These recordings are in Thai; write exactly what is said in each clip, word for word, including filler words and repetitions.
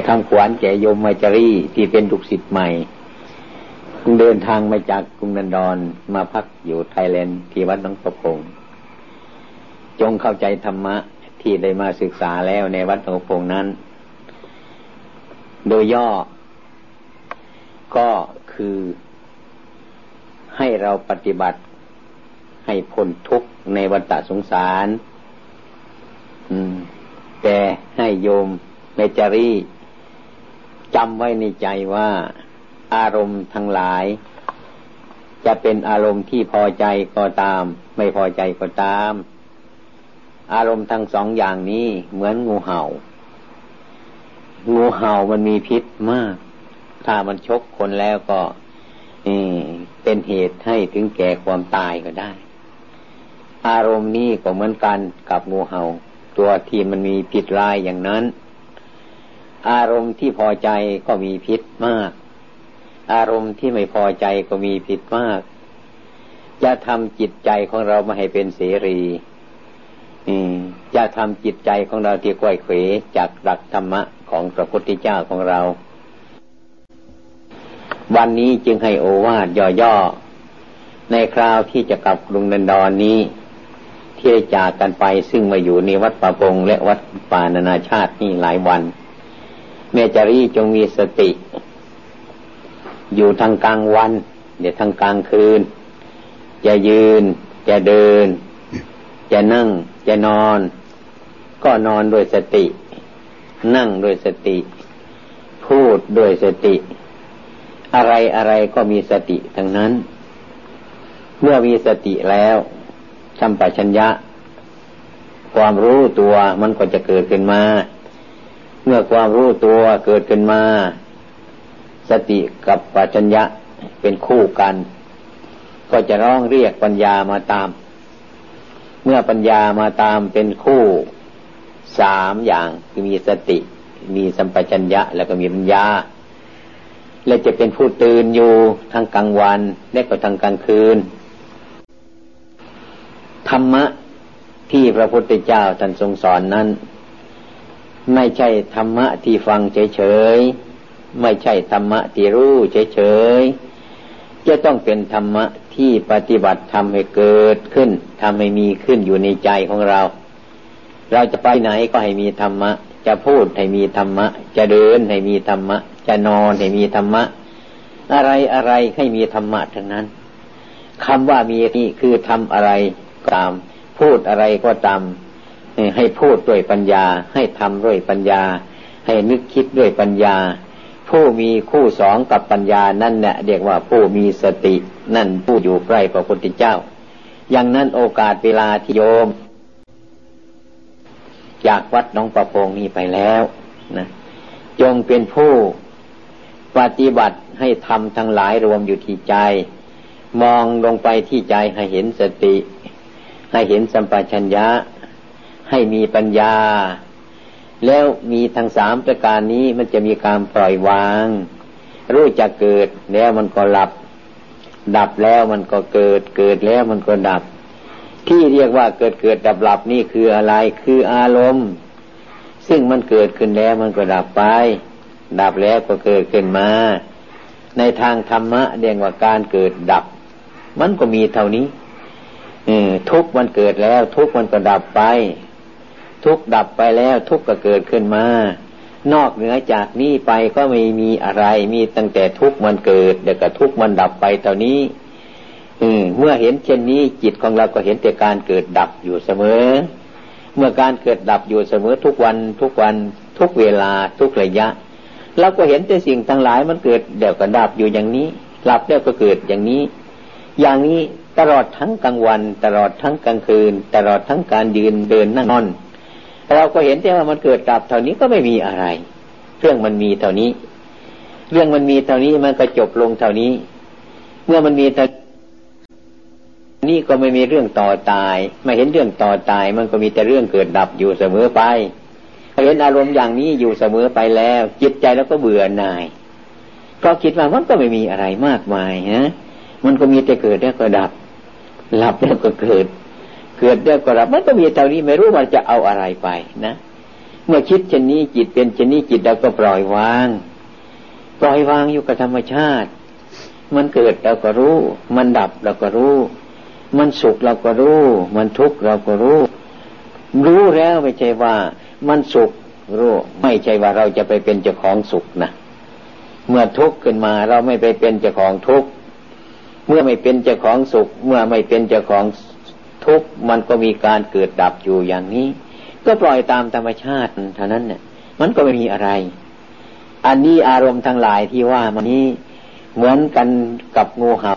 ทำขวัญแก่โยมไมจารีที่เป็นลูกศิษย์ใหม่เดินทางมาจากกรุงลอนดอนมาพักอยู่ไทยแลนด์ที่วัดหนองประพงจงเข้าใจธรรมะที่ได้มาศึกษาแล้วในวัดหนองประพงนั้นโดยย่อก็คือให้เราปฏิบัติให้พ้นทุกข์ในวัฏสงสารแต่ให้โยมเมจารีจำไว้ในใจว่าอารมณ์ทั้งหลายจะเป็นอารมณ์ที่พอใจก็ตามไม่พอใจก็ตามอารมณ์ทั้งสองอย่างนี้เหมือนงูเห่างูเห่ามันมีพิษมากถ้ามันชกคนแล้วก็เป็นเหตุให้ถึงแก่ความตายก็ได้อารมณ์นี้ก็เหมือนกันกับงูเห่าตัวที่มันมีพิษร้ายอย่างนั้นอารมณ์ที่พอใจก็มีพิษมากอารมณ์ที่ไม่พอใจก็มีพิษมากจะทำจิตใจของเราไม่ให้เป็นเสรีจะทำจิตใจของเราที่ก้อยเขวจากหลักธรรมะของพระพุทธเจ้าของเราวันนี้จึงให้โอวาทย่อๆในคราวที่จะกลับกรุงลอนดอนนี้ที่ได้จากกันไปซึ่งมาอยู่ในวัดป่าปงและวัดป่านานาชาตินี่หลายวันแม่จารีจงมีสติอยู่ทางกลางวันเดี๋ยวทางกลางคืนจะยืนจะเดินจะนั่งจะนอนก็นอนด้วยสตินั่งด้วยสติพูดด้วยสติอะไรอะไรก็มีสติทั้งนั้นเมื่อมีสติแล้วสัมปชัญญะความรู้ตัวมันก็จะเกิดขึ้นมาเมื่อความรู้ตัวเกิดขึ้นมาสติกับปัญญะเป็นคู่กันก็จะร้องเรียกปัญญามาตามเมื่อปัญญามาตามเป็นคู่สามอย่างคือมีสติมีสัมปชัญญะแล้วก็มีปัญญาและจะเป็นผู้ตื่นอยู่ทั้งกลางวันและก็ทั้งกลางคืนธรรมะที่พระพุทธเจ้าท่านทรงสอนนั้นไม่ใช่ธรรมะที่ฟังเฉยๆไม่ใช่ธรรมะที่รู้เฉยๆจะต้องเป็นธรรมะที่ปฏิบัติทำให้เกิดขึ้นทำให้มีขึ้นอยู่ในใจของเราเราจะไปไหนก็ให้มีธรรมะจะพูดให้มีธรรมะจะเดินให้มีธรรมะจะนอนให้มีธรรมะอะไรอะไรให้มีธรรมะทั้งนั้นคำว่ามีนี่คือทำอะไรก็ตามพูดอะไรก็ตามให้พูดด้วยปัญญาให้ทำด้วยปัญญาให้นึกคิดด้วยปัญญาผู้มีคู่สองกับปัญญานั่นแหละเรียกว่าผู้มีสตินั่นผู้อยู่ใกล้พระพุทธเจ้าอย่างนั้นโอกาสเวลาที่โยมจากวัดหนองประพงนี้ไปแล้วนะจงเป็นผู้ปฏิบัติให้ทำทั้งหลายรวมอยู่ที่ใจมองลงไปที่ใจให้เห็นสติให้เห็นสัมปชัญญะให้มีปัญญาแล้วมีทั้งสามประการนี้มันจะมีการปล่อยวางรู้จักเกิดแล้วมันก็ดับดับแล้วมันก็เกิดเกิดแล้วมันก็ดับที่เรียกว่าเกิดเกิดดับดับนี่คืออะไรคืออารมณ์ซึ่งมันเกิดขึ้นแล้วมันก็ดับไปดับแล้วก็เกิดขึ้นมาในทางธรรมะเรียกว่าการเกิดดับมันก็มีเท่านี้ทุกข์มันเกิดแล้วทุกข์มันก็ดับไปทุกข์ดับไปแล้วทุกข์ก็เกิดขึ้นมานอกเหนือจากนี้ไปก็ไม่มีอะไรมีตั้งแต่ทุกข์มันเกิดเดี๋ยวก็ทุกข์มันดับไปเท่านี้เมื่อเห็นเช่นนี้จิตของเราก็เห็นแต่การเกิดดับอยู่เสมอเมื่อการเกิดดับอยู่เสมอทุกวันทุกวันทุกเวลาทุกระยะเราก็เห็นแต่สิ่งทั้งหลายมันเกิดเดี๋ยวก็ดับอยู่อย่างนี้ดับแล้วก็เกิดอย่างนี้อย่างนี้ตลอดทั้งกลางวันตลอดทั้งกลางคืนตลอดทั้งการยืนเดินนั่งนอนเราก็เห็นแต่ว่ามันเกิดดับเท่านี้ก็ไม่มีอะไรเรื่องมันมีเท่านี้เรื่องมันมีเท่านี้มันก็จบลงเท่านี้เมื่อมันมีเท่านี้ก็ไม่มีเรื่องต่อตายไม่เห็นเรื่องต่อตายมันก็มีแต่เรื่องเกิดดับอยู่เสมอไปเห็นอารมณ์อย่างนี้อยู่เสมอไปแล้วจิตใจเราก็เบื่อหน่ายก็คิดว่ามันก็ไม่มีอะไรมากมายฮะมันก็มีแต่เกิดแล้วก็ดับหลับแล้วก็เกิดเกิดแล้วก็ดับมันก็มีเท่านี้ไม่รู้มันจะเอาอะไรไปนะเมื่อคิดเช่นนี้จิตเป็นเช่นนี้จิตเราก็ปล่อยวางปล่อยวางอยู่กับธรรมชาติมันเกิดเราก็รู้มันดับเราก็รู้มันสุขเราก็รู้มันทุกข์เราก็รู้รู้แล้วไม่ใช่ว่ามันสุขรู้ไม่ใช่ว่าเราจะไปเป็นเจ้าของสุขนะเมื่อทุกข์ขึ้นมาเราไม่ไปเป็นเจ้าของทุกข์เมื่อไม่เป็นเจ้าของสุขเมื่อไม่เป็นเจ้าของทุกข์มันก็มีการเกิดดับอยู่อย่างนี้ก็ปล่อยตามธรรมชาติเท่านั้นเนี่ยมันก็ไม่มีอะไรอันนี้อารมณ์ทั้งหลายที่ว่ามันนี้เหมือนกันกับงูเห่า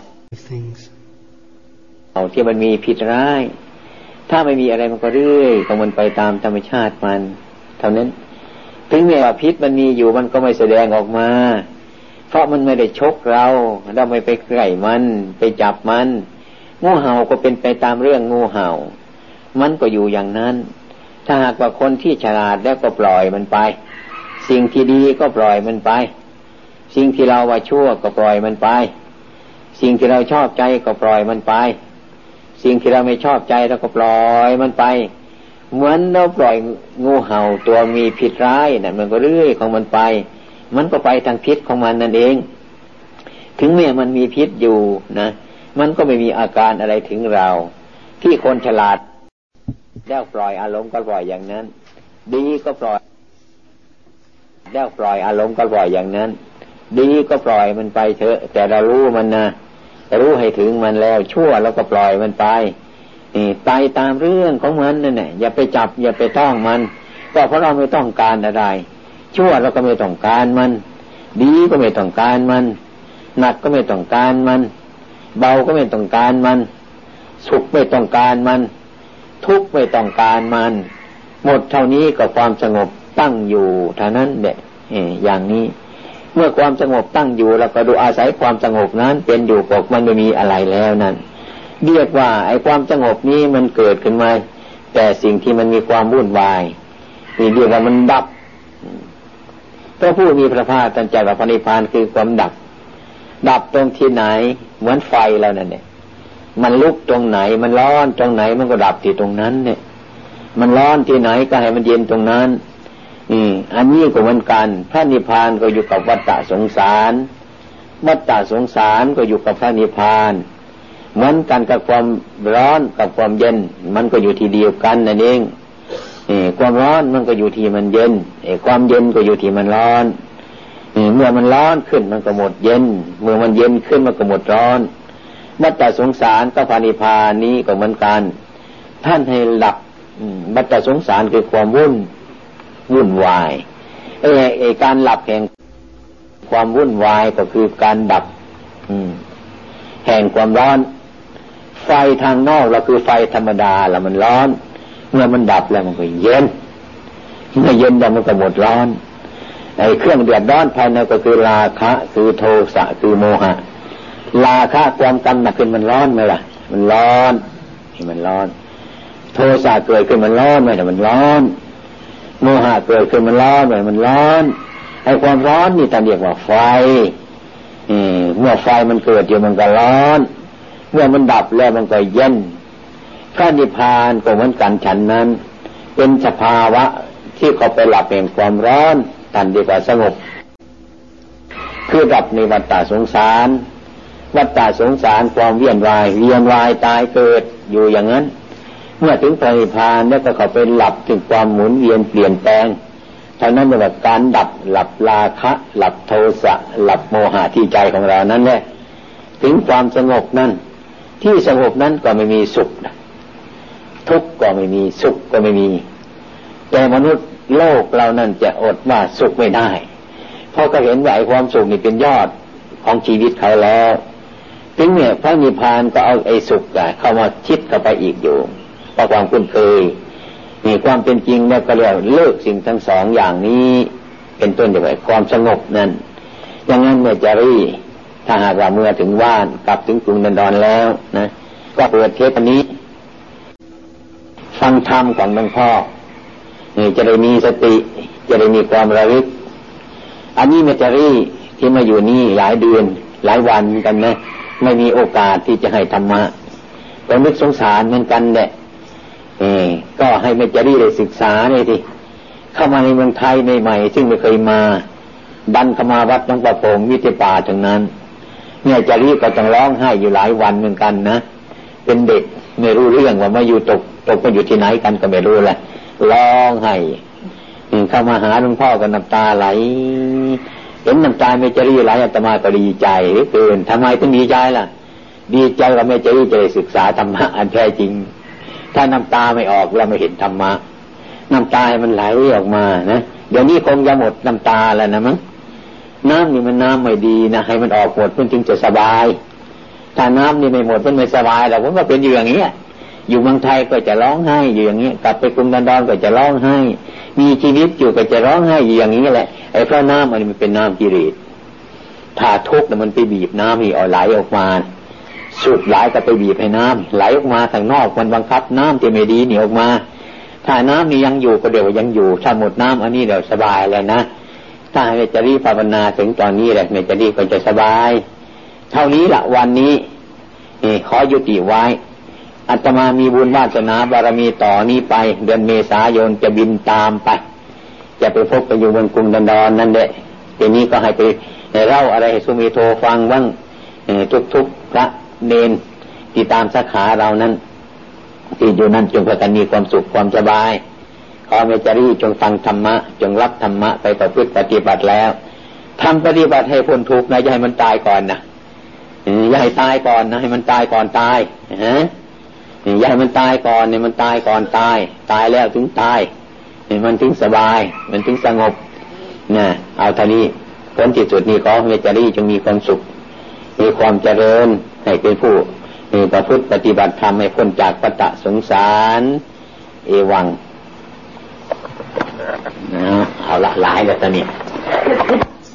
เอาที่มันมีพิษร้ายถ้าไม่มีอะไรมันก็เรื่อยของมันไปตามธรรมชาติมันเท่านั้นถึงแม้ว่าพิษมันมีอยู่มันก็ไม่แสดงออกมาเพราะมันไม่ได้ชกเราเราไม่ไปใกล้มันไปจับมันงูเห่าก็เป็นไปตามเรื่องงูเห่ามันก็อยู่อย่างนั้นถ้าหากว่าคนที่ฉลาดแล้วก็ปล่อยมันไปสิ่งที่ดีก็ปล่อยมันไปสิ่งที่เราว่าชั่วก็ปล่อยมันไปสิ่งที่เราชอบใจก็ปล่อยมันไปสิ่งที่เราไม่ชอบใจเราก็ปล่อยมันไปเหมือนเราปล่อยงูเห่าตัวมีพิษร้ายน่ะมันก็เรื่อยของมันไปมันก็ไปทางพิษของมันนั่นเองถึงแม้มันมีพิษอยู่นะมันก็ไม่มีอาการอะไรถึงเราที่คนฉลาดแล้วปล่อยอารมณ์ก็ปล่อยอย่างนั้นดีก็ปล่อยแล้วปล่อยอารมณ์ก็ปล่อยอย่างนั้นดีก็ปล่อยมันไปเถอะแต่เรารู้มันนะรู้ให้ถึงมันแล้วชั่วแล้วก็ปล่อยมันไปนี่ไปตามเรื่องของมันนั่นแหละอย่าไปจับอย่าไปต้องมันก็เพราะเราไม่ต้องการอะไรชั่วเราก็ไม่ต้องการมันดีก็ไม่ต้องการมันหนักก็ไม่ต้องการมันเบาก็ไม่ต้องการมันสุขไม่ต้องการมันทุกข์ไม่ต้องการมันหมดเท่านี้ก็ความสงบตั้งอยู่เท่านั้นแหละอย่างนี้เมื่อความสงบตั้งอยู่เราก็ดูอาศัยความสงบนั้นเป็นอยู่ปกมันไม่มีอะไรแล้วนั้นเรียกว่าไอ้ความสงบนี้มันเกิดขึ้นมาแต่สิ่งที่มันมีความวุ่นวายนี่เรียกว่ามันดับพระผู้มีพระภาคตรัสจัดว่าพระนิพพานคือความดับดับตรงที่ไหนเหมือนไฟแล้วนั่นเนี่ยมันลุกตรงไหนมันร้อนตรงไหนมันก็ดับที่ตรงนั้นเนี่ยมันร้อนที่ไหนก็ให้มันเย็นตรงนั้นอืมอันนี้ก็เหมือนกันพระนิพพานก็อยู่กับวัฏฏะสงสารวัฏฏะสงสารก็อยู่กับพระนิพพานเหมือนกันกับความร้อนกับความเย็นมันก็อยู่ที่เดียวกันนั่นเองนี่ความร้อนมันก็อยู่ที่มันเย็นไอ้ความเย็นก็อยู่ที่มันร้อนนี่เมื่อมันร้อนขึ้นมันก็หมดเย็นเมื่อมันเย็นขึ้นมันก็หมดร้อนวัฏฏะสงสารกับพระนิพพานนี้ก็เหมือนกันท่านให้หลับวัฏฏะสงสารคือความวุ่นวุ่นวายไอ้ไอ้การหลับแห่งความวุ่นวายก็คือการดับแห่งความร้อนไฟทางนอกเราคือไฟธรรมดาแล้วมันร้อนเมื่อมันดับแล้วมันก็เย็นเมื่อเย็นแล้วมันก็หมดร้อนไอ้เครื่องเดือดร้อนภายในก็คือราคะคือโทสะคือโมหะราคะความกำหนัดขึ้นมันร้อนไหมล่ะมันร้อนที่มันร้อนโทสะเกิดขึ้นมันร้อนไหมแต่มันร้อนโมหะเกิดขึ้นมันร้อนไหมมันร้อนไอ้ความร้อนนี่ท่านเรียกว่าไฟเมื่อไฟมันเกิดอยู่มันก็ร้อนเมื่อมันดับแล้วมันก็เย็นพระนิพพานก็เหมือนกันฉันนั้นเป็นสภาวะที่เขาไปหลับแห่งความร้อนท่านเรียกว่าสงบคือดับในวัฏฏะสงสารวัฏฏะสงสารความเวียนว่ายเวียนว่ายตายเกิดอยู่อย่างนั้นเมื่อถึงพระนิพพานแล้วก็เขาไปหลับถึงความหมุนเวียนเปลี่ยนแปลงเท่านั้นเรียกว่าการดับหลับราคะหลับโทสะหลับโมหะที่ใจของเรานั้นแหละถึงความสงบนั้นที่สงบนั้นก็ไม่มีสุขนะทุกข์ก็ไม่มีสุขก็ไม่มีแต่มนุษย์โลกเรานั้นจะอดว่าสุขไม่ได้เพราะก็เห็นว่าความสุขนี่เป็นยอดของชีวิตเขาแล้วถึงเนี่ยพระนิพพานก็เอาไอ้สุขเข้ามาชิดเข้าไปอีกอยู่เพราะความคุ้นเคยมีความเป็นจริงแล้วก็เรียกเลิกสิ่งทั้งสองอย่างนี้เป็นต้นอย่างไรความสงบนั้นอย่างนั้นเมื่อจารีถ้าหากว่าเมื่อถึงบ้านกลับถึงกรุงดันดอนแล้วนะก็เปิดเทปนี้ฟังธรรมของหลวงพ่อนี่จะได้มีสติจะได้มีความระลึกอันนี้เมื่อจารีที่มาอยู่นี่หลายเดือนหลายวันกันนะไม่มีโอกาสที่จะให้ธรรมะก็นึกสงสารเหมือนกันแหละเออก็ให้เมจารีได้ศึกษาเลยทีเข้ามาในเมืองไทยใหม่ๆซึ่งไม่เคยมาดันเข้ามาวัดหลวงปู่โป่งวิทยาป่าทั้งนั้นเนี่ยจะรีบก็ต้องร้องไห้อยู่หลายวันเหมือนกันนะเป็นเด็กไม่รู้เรื่องว่ามาอยู่ตกตกมาอยู่ที่ไหนกันก็ไม่รู้แหละร้องไห้เข้ามาหาหลวงพ่อก็น้ำตาไหลเห็นน้ำตาแม่จรีไหลอาตมาก็ดีใจเหลือเกินทำไมถึงดีใจล่ะดีใจว่าแม่จรีจะได้ศึกษาธรรมะอันแท้จริงถ้าน้ำตาไม่ออกเราไม่เห็นธรรมะน้ำตามันไหลออกมานะเดี๋ยวนี้คงจะหมดน้ำตาแล้วนะมั้งน้ำนี่มันน้ำไม่ดีนะให้มันออกหมดมันจึงจะสบายถ้าน้ำนี่ไม่หมดมันไม่สบายแล้วผมก็เป็นอยู่อย่างนี้อยู่เมืองไทยก็จะร้องไห้อยู่อย่างนี้กลับไปกรุงดอนดอนก็จะร้องไห้มีชีวิตอยู่ก็จะร้องไห้อยู่อย่างนี้แหละไอ้เพราะน้ำมันเป็นน้ำกิเลสถ้าทุกข์มันไปบีบน้ำนี่เอาไหลออกมาสุดไหลก็ไปบีบให้น้ำไหลออกมาทางนอกมันบังคับน้ำที่ไม่ดีหนีออกมาถ้าน้ำนี่ยังอยู่ก็เดี๋ยวยังอยู่ถ้าหมดน้ำอันนี้เดี๋ยวสบายเลยนะถ้าให้จะรีบภาวนาถึงตอนนี้แหละไม่จะรีบก็จะสบายเท่านี้ละวันนี้นี่ขอยุติไว้อาตมามีบุญวาสนาบารมีต่อนี้ไปเดือนเมษายนจะบินตามไปจะไปพบกันอยู่บนกรุงดอนดอนนั่นแหละทีนี้ก็ให้ไปเล่าอะไรให้สุมิโทฟังบ้างทุกๆพระเนนที่ตามสาขาเรานั้นที่อยู่นั้นจงพากันมีความสุขความสบายขอเมจารีจงฟังธรรมะจงรับธรรมะไปประพฤติปฏิบัติแล้วทำปฏิบัติให้พ้นทุกข์นะอย่าให้มันตายก่อนนะอย่าให้ตายก่อนนะให้มันตายก่อนตายฮะอย่าให้มันตายก่อนเนี่ยมันตายก่อนตายตายแล้วถึงตายมันถึงสบายมันถึงสงบนะเอาเท่านี้ผลที่สุดนี้ขอเมจารีจงมีความสุขมีความเจริญให้เป็นผู้มีประพฤติปฏิบัติธรรมให้พ้นจากวัฏสงสารเอวังนะเอาละหลายแล้วตอนนี้